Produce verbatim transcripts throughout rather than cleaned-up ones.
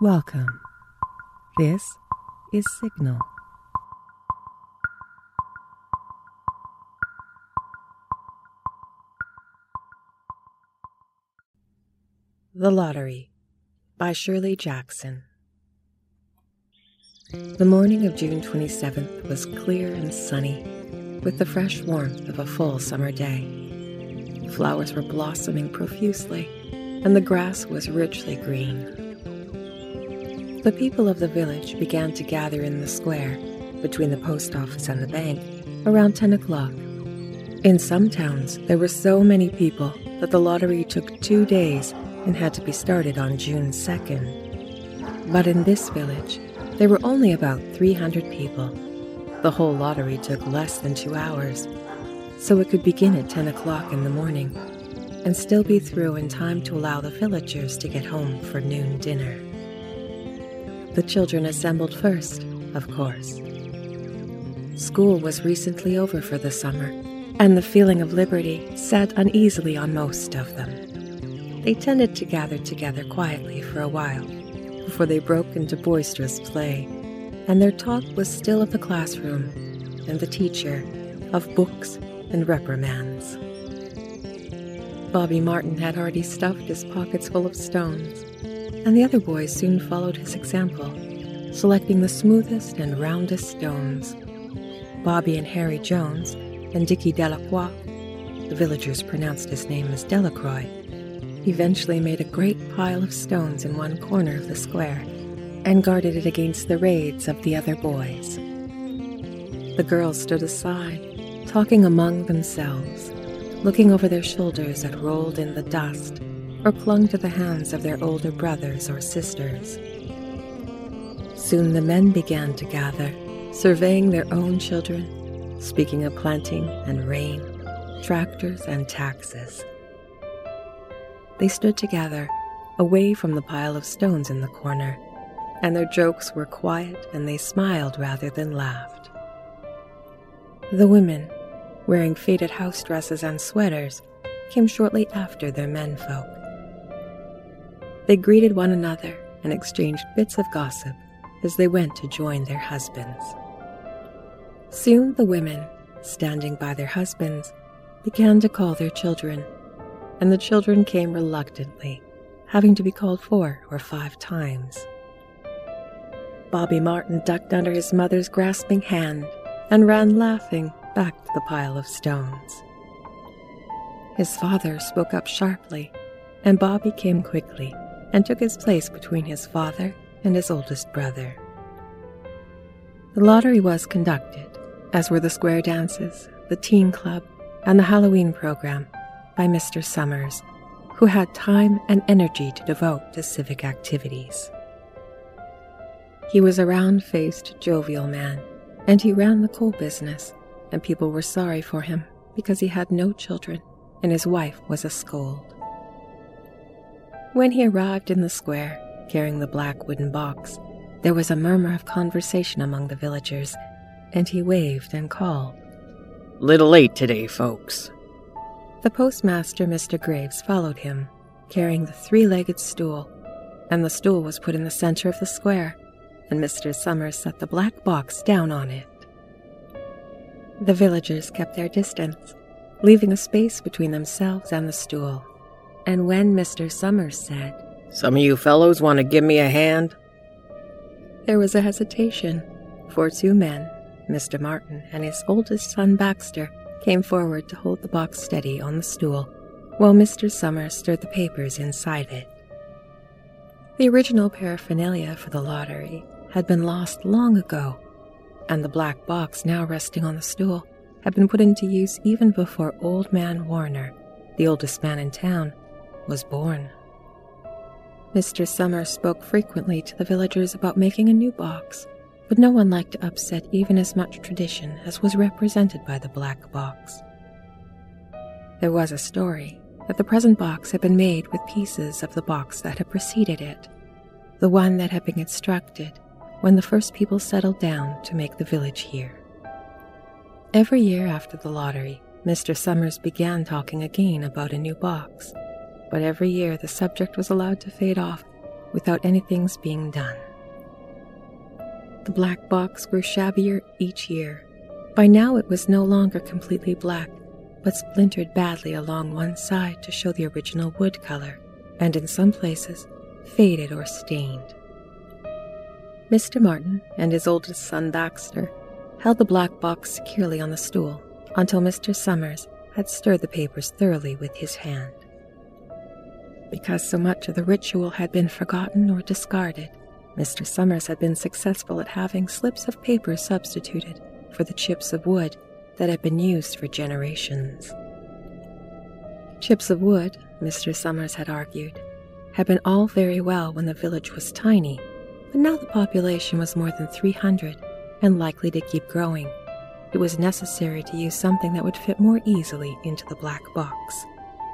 Welcome. This is Signal. The Lottery by Shirley Jackson. The morning of June twenty-seventh was clear and sunny, with the fresh warmth of a full summer day. The flowers were blossoming profusely, and the grass was richly green. The people of the village began to gather in the square, between the post office and the bank, around ten o'clock. In some towns, there were so many people that the lottery took two days and had to be started on June second. But in this village, there were only about three hundred people. The whole lottery took less than two hours, so it could begin at ten o'clock in the morning and still be through in time to allow the villagers to get home for noon dinner. The children assembled first, of course. School was recently over for the summer, and the feeling of liberty sat uneasily on most of them. They tended to gather together quietly for a while before they broke into boisterous play, and their talk was still of the classroom and the teacher, of books and reprimands. Bobby Martin had already stuffed his pockets full of stones, and the other boys soon followed his example, selecting the smoothest and roundest stones. Bobby and Harry Jones and Dickie Delacroix, the villagers pronounced his name as Delacroix, eventually made a great pile of stones in one corner of the square and guarded it against the raids of the other boys. The girls stood aside, talking among themselves, looking over their shoulders that rolled in the dust or clung to the hands of their older brothers or sisters. Soon the men began to gather, surveying their own children, speaking of planting and rain, tractors and taxes. They stood together, away from the pile of stones in the corner, and their jokes were quiet and they smiled rather than laughed. The women, wearing faded house dresses and sweaters, came shortly after their menfolk. They greeted one another and exchanged bits of gossip as they went to join their husbands. Soon the women, standing by their husbands, began to call their children, and the children came reluctantly, having to be called four or five times. Bobby Martin ducked under his mother's grasping hand and ran laughing back to the pile of stones. His father spoke up sharply, and Bobby came quickly and took his place between his father and his oldest brother. The lottery was conducted, as were the square dances, the teen club, and the Halloween program, by Mister Summers, who had time and energy to devote to civic activities. He was a round-faced, jovial man, and he ran the coal business, and people were sorry for him because he had no children and his wife was a scold. When he arrived in the square, carrying the black wooden box, there was a murmur of conversation among the villagers, and he waved and called, "Little late today, folks." The postmaster, Mister Graves, followed him, carrying the three-legged stool, and the stool was put in the center of the square, and Mister Summers set the black box down on it. The villagers kept their distance, leaving a space between themselves and the stool, and when Mister Summers said, "Some of you fellows want to give me a hand?" there was a hesitation, for two men, Mister Martin and his oldest son Baxter, came forward to hold the box steady on the stool, while Mister Summers stirred the papers inside it. The original paraphernalia for the lottery had been lost long ago, and the black box now resting on the stool had been put into use even before Old Man Warner, the oldest man in town, was born. Mister Summers spoke frequently to the villagers about making a new box, but no one liked to upset even as much tradition as was represented by the black box. There was a story that the present box had been made with pieces of the box that had preceded it, the one that had been constructed when the first people settled down to make the village here. Every year after the lottery, Mister Summers began talking again about a new box, but every year the subject was allowed to fade off without anything's being done. The black box grew shabbier each year. By now it was no longer completely black, but splintered badly along one side to show the original wood color, and in some places faded or stained. Mister Martin and his oldest son Baxter held the black box securely on the stool until Mister Summers had stirred the papers thoroughly with his hand. Because so much of the ritual had been forgotten or discarded, Mister Summers had been successful at having slips of paper substituted for the chips of wood that had been used for generations. Chips of wood, Mister Summers had argued, had been all very well when the village was tiny, but now the population was more than three hundred and likely to keep growing. It was necessary to use something that would fit more easily into the black box.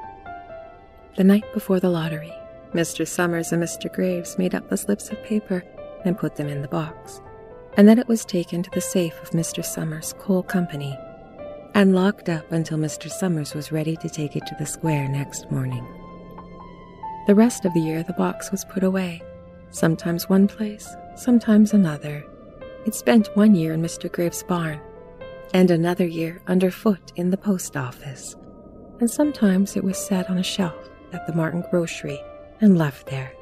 The night before the lottery, Mister Summers and Mister Graves made up the slips of paper and put them in the box, and then it was taken to the safe of Mister Summers' coal company and locked up until Mister Summers was ready to take it to the square next morning. The rest of the year the box was put away, sometimes one place, sometimes another. It spent one year in Mister Graves' barn, and another year underfoot in the post office, and sometimes it was set on a shelf at the Martin grocery and left there.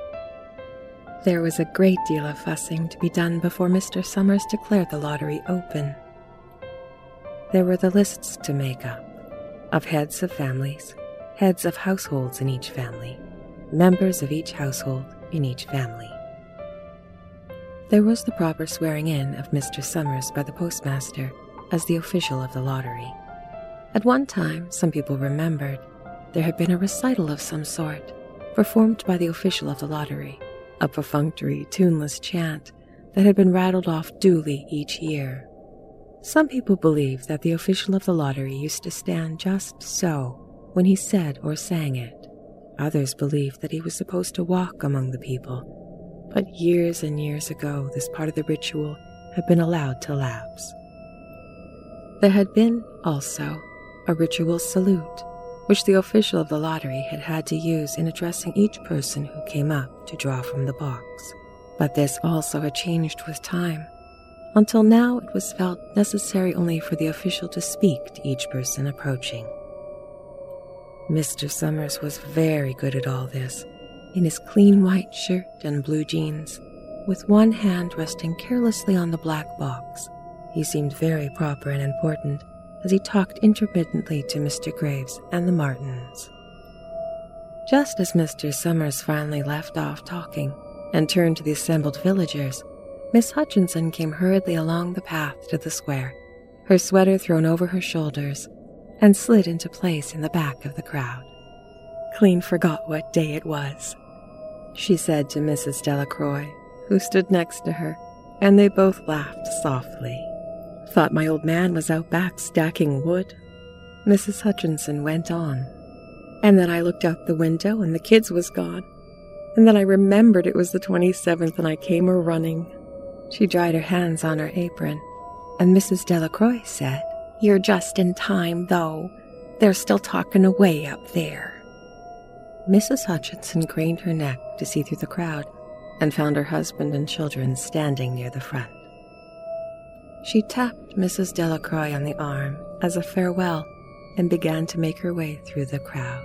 There was a great deal of fussing to be done before Mister Summers declared the lottery open. There were the lists to make up, of heads of families, heads of households in each family, members of each household in each family. There was the proper swearing in of Mister Summers by the postmaster as the official of the lottery. At one time, some people remembered, there had been a recital of some sort, performed by the official of the lottery, a perfunctory, tuneless chant that had been rattled off duly each year. Some people believed that the official of the lottery used to stand just so when he said or sang it. Others believed that he was supposed to walk among the people, but years and years ago this part of the ritual had been allowed to lapse. There had been, also, a ritual salute, which the official of the lottery had had to use in addressing each person who came up to draw from the box. But this also had changed with time. Until now it was felt necessary only for the official to speak to each person approaching. Mister Summers was very good at all this, in his clean white shirt and blue jeans, with one hand resting carelessly on the black box. He seemed very proper and important as he talked intermittently to Mister Graves and the Martins. Just as Mister Summers finally left off talking and turned to the assembled villagers, Miss Hutchinson came hurriedly along the path to the square, her sweater thrown over her shoulders, and slid into place in the back of the crowd. "Clean forgot what day it was," she said to Missus Delacroix, who stood next to her, and they both laughed softly. "Thought my old man was out back stacking wood," Missus Hutchinson went on. "And then I looked out the window and the kids was gone. And then I remembered it was the twenty-seventh and I came a-running." She dried her hands on her apron, and Missus Delacroix said, "You're just in time, though. They're still talking away up there." Missus Hutchinson craned her neck to see through the crowd and found her husband and children standing near the front. She tapped Missus Delacroix on the arm as a farewell and began to make her way through the crowd.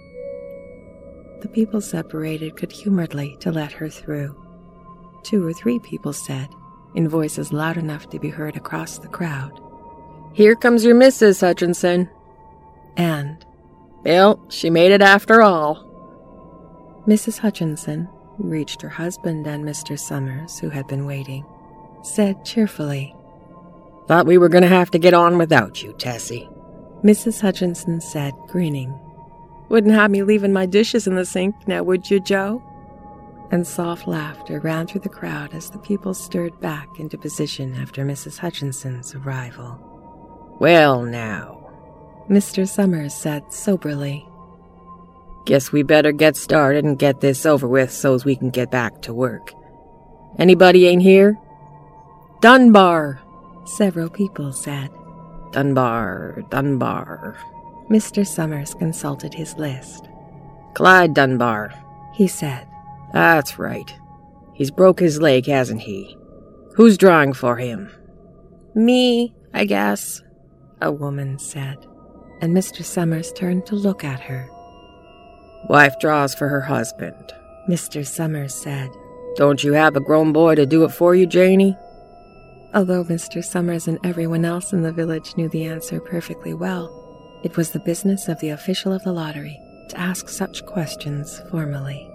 The people separated good-humoredly to let her through. Two or three people said, in voices loud enough to be heard across the crowd, "Here comes your Missus Hutchinson." And, "Well, she made it after all." Missus Hutchinson reached her husband and Mister Summers, who had been waiting, said cheerfully, "Thought we were going to have to get on without you, Tessie." Missus Hutchinson said, grinning, "Wouldn't have me leaving my dishes in the sink, now would you, Joe?" And soft laughter ran through the crowd as the people stirred back into position after Missus Hutchinson's arrival. "Well, now," Mister Summers said soberly, "guess we better get started and get this over with so's we can get back to work. Anybody ain't here?" "Dunbar," several people said. "Dunbar, Dunbar." Mister Summers consulted his list. "Clyde Dunbar," he said. That's right. He's broke his leg, hasn't he? Who's drawing for him? Me, I guess, a woman said, and Mister Summers turned to look at her. Wife draws for her husband, Mister Summers said. Don't you have a grown boy to do it for you, Janie? Although Mister Summers and everyone else in the village knew the answer perfectly well, it was the business of the official of the lottery to ask such questions formally.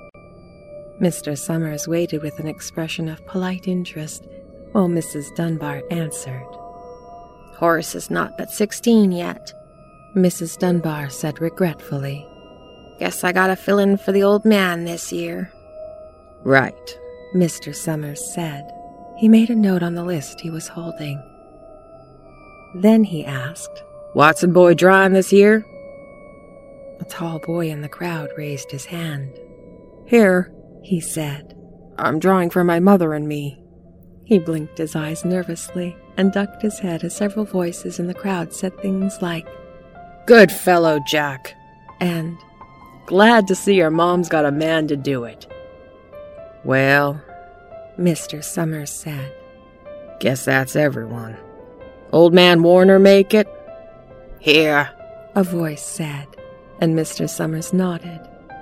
Mister Summers waited with an expression of polite interest while Missus Dunbar answered. Horace is not but sixteen yet, Missus Dunbar said regretfully. Guess I gotta fill in for the old man this year. Right, Mister Summers said. He made a note on the list he was holding. Then he asked, Watson boy drawing this year? A tall boy in the crowd raised his hand. Here, he said. I'm drawing for my mother and me. He blinked his eyes nervously and ducked his head as several voices in the crowd said things like, Good fellow, Jack, and glad to see your mom's got a man to do it. Well, Mister Summers said, Guess that's everyone. Old man Warner make it? Here, a voice said, and Mister Summers nodded.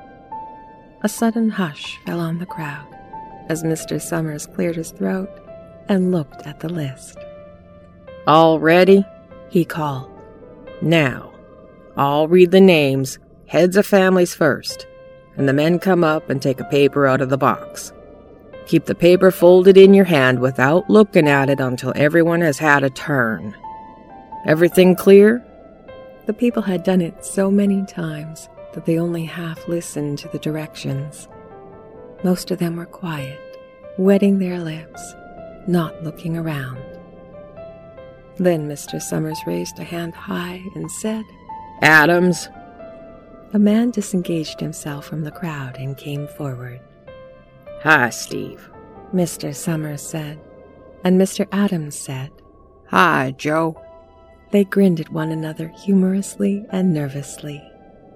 A sudden hush fell on the crowd as Mister Summers cleared his throat and looked at the list. All ready? He called. Now, I'll read the names, heads of families first, and the men come up and take a paper out of the box. Keep the paper folded in your hand without looking at it until everyone has had a turn. Everything clear? The people had done it so many times that they only half listened to the directions. Most of them were quiet, wetting their lips, not looking around. Then Mister Summers raised a hand high and said, Adams. A man disengaged himself from the crowd and came forward. Hi, Steve, Mister Summers said, and Mister Adams said, Hi, Joe. They grinned at one another humorously and nervously.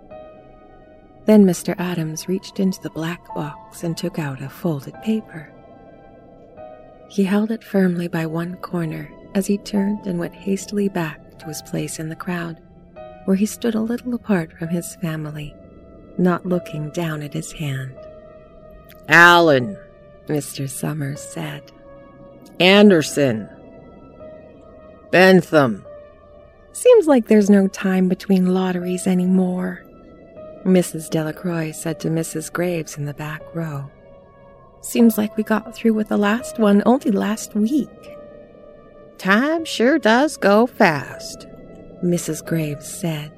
Then Mister Adams reached into the black box and took out a folded paper. He held it firmly by one corner as he turned and went hastily back to his place in the crowd, where he stood a little apart from his family, not looking down at his hand. Allen, Mister Summers said. Anderson. Bentham. Seems like there's no time between lotteries anymore, Missus Delacroix said to Missus Graves in the back row. Seems like we got through with the last one only last week. Time sure does go fast, Missus Graves said.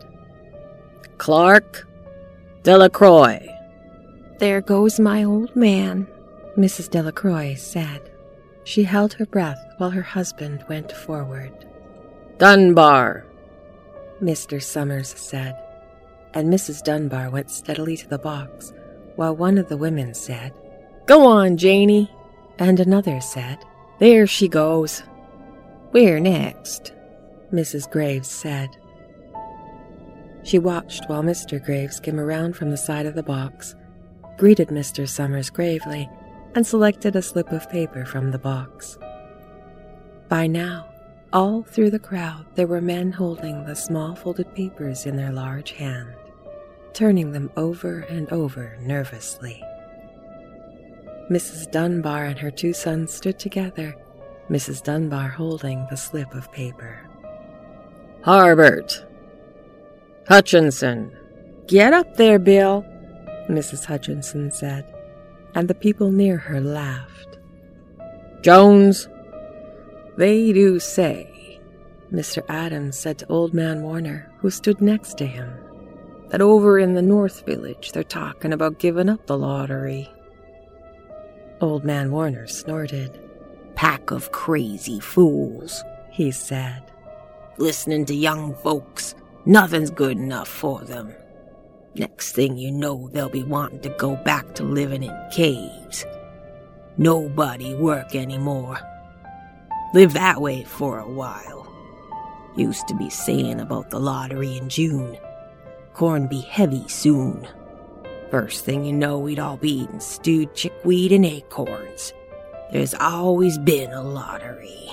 Clark. Delacroix. There goes my old man, Missus Delacroix said. She held her breath while her husband went forward. Dunbar, Mister Summers said, and Missus Dunbar went steadily to the box, while one of the women said, Go on, Janie, and another said, There she goes. We're next, Missus Graves said. She watched while Mister Graves came around from the side of the box, greeted Mister Summers gravely, and selected a slip of paper from the box. By now, all through the crowd there were men holding the small folded papers in their large hand, turning them over and over nervously. Missus Dunbar and her two sons stood together, Missus Dunbar holding the slip of paper. Harbert. Hutchinson. Get up there, Bill, Missus Hutchinson said, and the people near her laughed. Jones. They do say, Mister Adams said to Old Man Warner, who stood next to him, that over in the North Village they're talking about giving up the lottery. Old Man Warner snorted. Pack of crazy fools, he said. Listening to young folks, nothing's good enough for them. Next thing you know, they'll be wanting to go back to living in caves. Nobody work anymore. Live that way for a while. Used to be saying about the lottery in June. Corn be heavy soon. First thing you know, we'd all be eating stewed chickweed and acorns. There's always been a lottery,"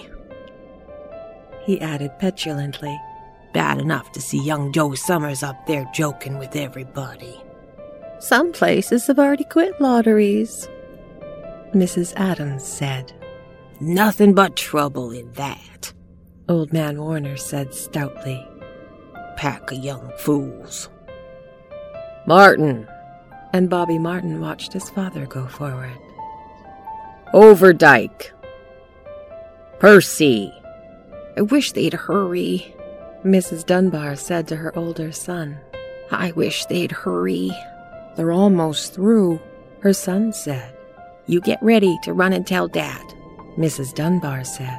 he added petulantly. "Bad enough to see young Joe Summers up there joking with everybody." "Some places have already quit lotteries," Missus Adams said. "Nothing but trouble in that," Old Man Warner said stoutly. "Pack of young fools." "Martin!" And Bobby Martin watched his father go forward. "Overdyke!" "Percy!" "I wish they'd hurry," Missus Dunbar said to her older son. "I wish they'd hurry. They're almost through," her son said. "You get ready to run and tell Dad," Missus Dunbar said.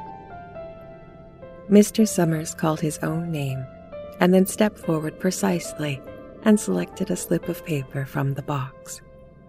Mister Summers called his own name and then stepped forward precisely and selected a slip of paper from the box.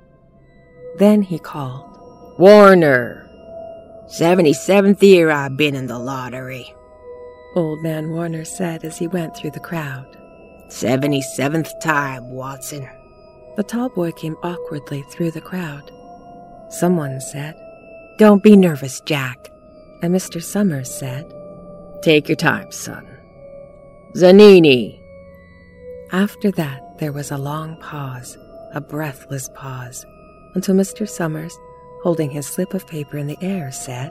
Then he called, "Warner!" seventy-seventh year I've been in the lottery," Old Man Warner said as he went through the crowd. seventy-seventh time, Watson." The tall boy came awkwardly through the crowd. Someone said, "Don't be nervous, Jack." And Mister Summers said, "Take your time, son." "Zanini!" After that, there was a long pause, a breathless pause, until Mister Summers, holding his slip of paper in the air, said,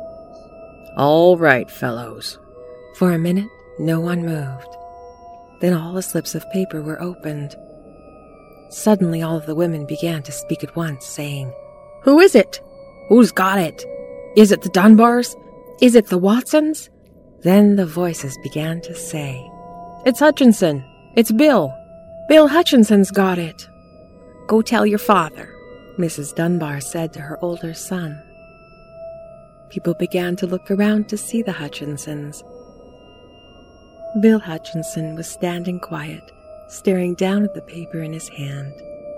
"All right, fellows." For a minute, no one moved. Then all the slips of paper were opened. Suddenly, all of the women began to speak at once, saying, "Who is it? Who's got it? Is it the Dunbars? Is it the Watsons?" Then the voices began to say, "It's Hutchinson. It's Bill. Bill Hutchinson's got it." "Go tell your father," Missus Dunbar said to her older son. People began to look around to see the Hutchinsons. Bill Hutchinson was standing quiet, staring down at the paper in his hand.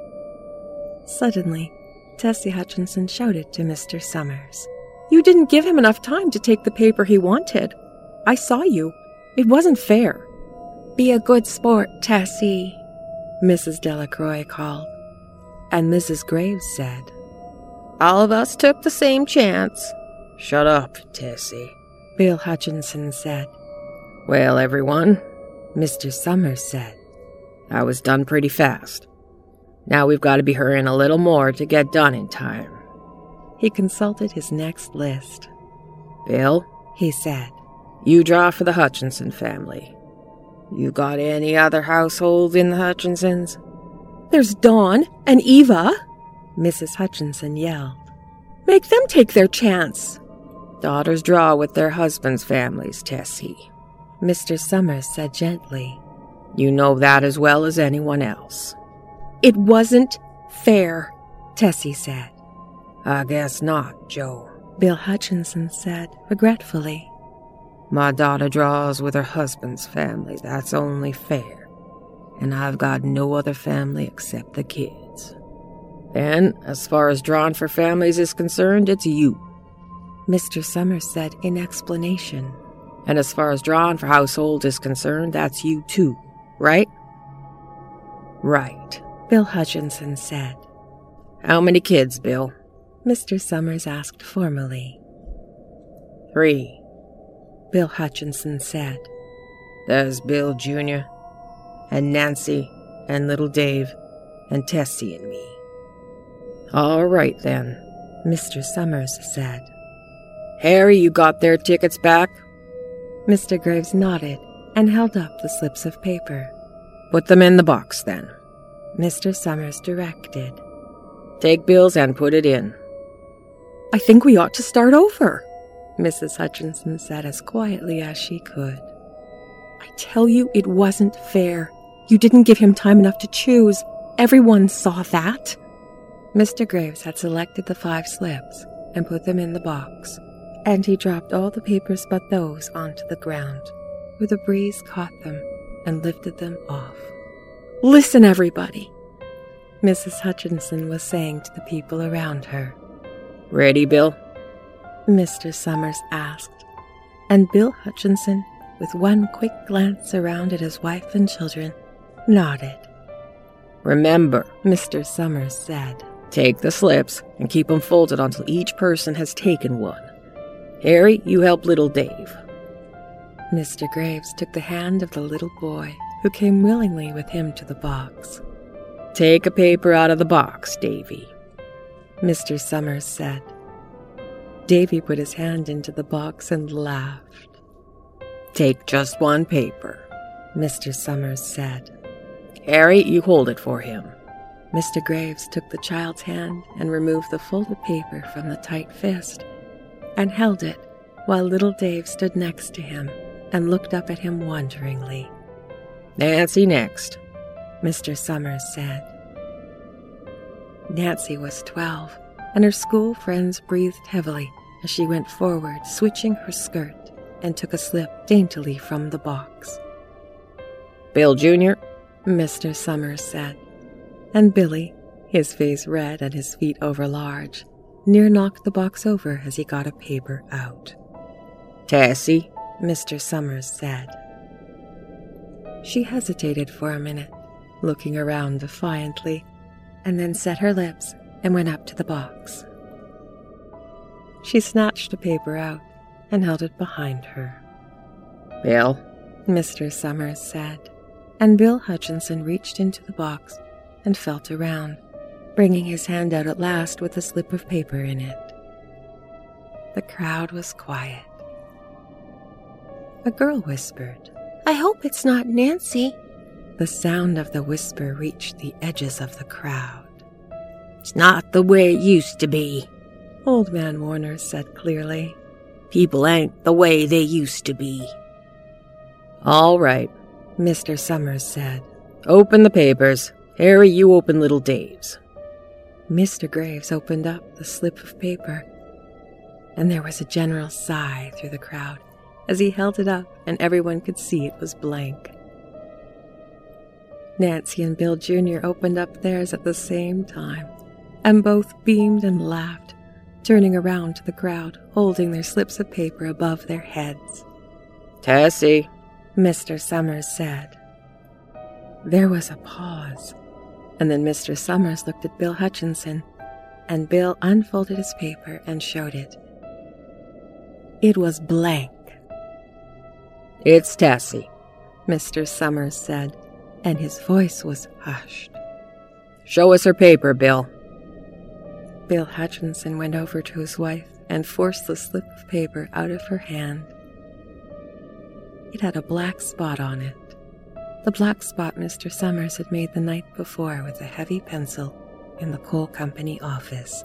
Suddenly, Tessie Hutchinson shouted to Mister Summers, "You didn't give him enough time to take the paper he wanted. I saw you. It wasn't fair." "Be a good sport, Tessie," Missus Delacroix called. And Missus Graves said, "All of us took the same chance." "Shut up, Tessie," Bill Hutchinson said. "Well, everyone," Mister Summers said, "that was done pretty fast. Now we've got to be hurrying a little more to get done in time." He consulted his next list. "Bill," he said, "you draw for the Hutchinson family. You got any other households in the Hutchinsons?" "There's Dawn and Eva," Missus Hutchinson yelled. "Make them take their chance." "Daughters draw with their husbands' families, Tessie," Mister Summers said gently. "You know that as well as anyone else." "It wasn't fair," Tessie said. "I guess not, Joe," Bill Hutchinson said regretfully. "My daughter draws with her husband's family. That's only fair. And I've got no other family except the kids. And as far as drawing for families is concerned, it's you," Mister Summers said in explanation. "And as far as drawing for households is concerned, that's you too, right?" "Right," Bill Hutchinson said. "How many kids, Bill?" Mister Summers asked formally. "Three," Bill Hutchinson said. "There's Bill Junior, and Nancy, and little Dave, and Tessie and me." "All right, then," Mister Summers said. "Harry, you got their tickets back?" Mister Graves nodded and held up the slips of paper. "Put them in the box, then," Mister Summers directed. "Take Bill's and put it in." "I think we ought to start over," Missus Hutchinson said as quietly as she could. "I tell you, it wasn't fair. You didn't give him time enough to choose. Everyone saw that." Mister Graves had selected the five slips and put them in the box, and he dropped all the papers but those onto the ground, where the breeze caught them and lifted them off. "Listen, everybody," Missus Hutchinson was saying to the people around her. "Ready, Bill?" Mister Summers asked, and Bill Hutchinson, with one quick glance around at his wife and children, nodded. Remember, Mister Summers said, take the slips and keep them folded until each person has taken one. Harry, you help little Dave. Mister Graves took the hand of the little boy, who came willingly with him to the box. Take a paper out of the box, Davy, Mister Summers said. Davy put his hand into the box and laughed. Take just one paper, Mister Summers said. Harry, you hold it for him. Mister Graves took the child's hand and removed the folded paper from the tight fist and held it while little Dave stood next to him and looked up at him wonderingly. Nancy next, Mister Summers said. Nancy was twelve, and her school friends breathed heavily as she went forward, switching her skirt, and took a slip daintily from the box. Bill Junior, Mister Summers said, and Billy, his face red and his feet overlarge, near knocked the box over as he got a paper out. Tessie, Mister Summers said. She hesitated for a minute, looking around defiantly, and then set her lips and went up to the box. She snatched a paper out and held it behind her. Bill, Mister Summers said, and Bill Hutchinson reached into the box and felt around, bringing his hand out at last with a slip of paper in it. The crowd was quiet. A girl whispered, I hope it's not Nancy. The sound of the whisper reached the edges of the crowd. It's not the way it used to be, Old Man Warner said clearly. People ain't the way they used to be. All right, Mister Summers said. Open the papers. Harry, you open little Dave's. Mister Graves opened up the slip of paper, and there was a general sigh through the crowd as he held it up and everyone could see it was blank. Nancy and Bill Junior opened up theirs at the same time, and both beamed and laughed, turning around to the crowd, holding their slips of paper above their heads. Tessie, Mister Summers said. There was a pause, and then Mister Summers looked at Bill Hutchinson, and Bill unfolded his paper and showed it. It was blank. It's Tessie, Mister Summers said, and his voice was hushed. Show us her paper, Bill. Bill Hutchinson went over to his wife and forced the slip of paper out of her hand. It had a black spot on it, the black spot Mister Summers had made the night before with a heavy pencil in the coal company office.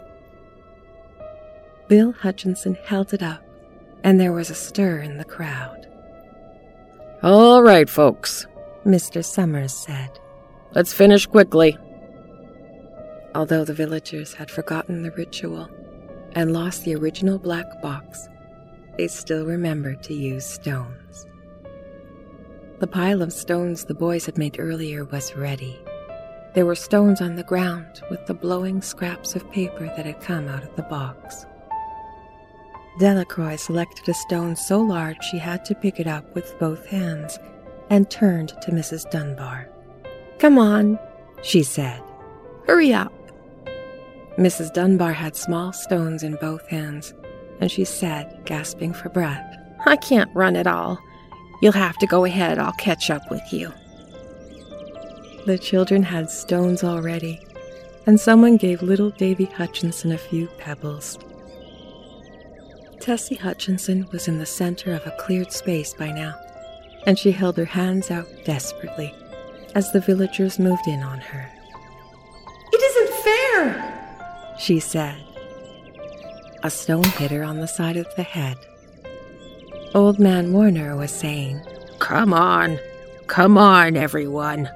Bill Hutchinson held it up, and there was a stir in the crowd. All right, folks, Mister Summers said. Let's finish quickly. Although the villagers had forgotten the ritual and lost the original black box, they still remembered to use stones. The pile of stones the boys had made earlier was ready. There were stones on the ground with the blowing scraps of paper that had come out of the box. Delacroix selected a stone so large she had to pick it up with both hands and turned to Missus Dunbar. Come on, she said. Hurry up. Missus Dunbar had small stones in both hands, and she said, gasping for breath, I can't run at all. You'll have to go ahead. I'll catch up with you. The children had stones already, and someone gave little Davy Hutchinson a few pebbles. Tessie Hutchinson was in the center of a cleared space by now, and she held her hands out desperately as the villagers moved in on her. It isn't fair, she said. A stone hit her on the side of the head. Old Man Warner was saying, Come on, come on, everyone.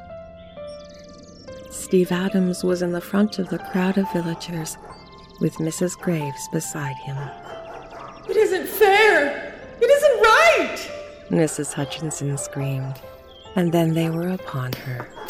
Steve Adams was in the front of the crowd of villagers, with Missus Graves beside him. It isn't fair! It isn't right! Missus Hutchinson screamed, and then they were upon her.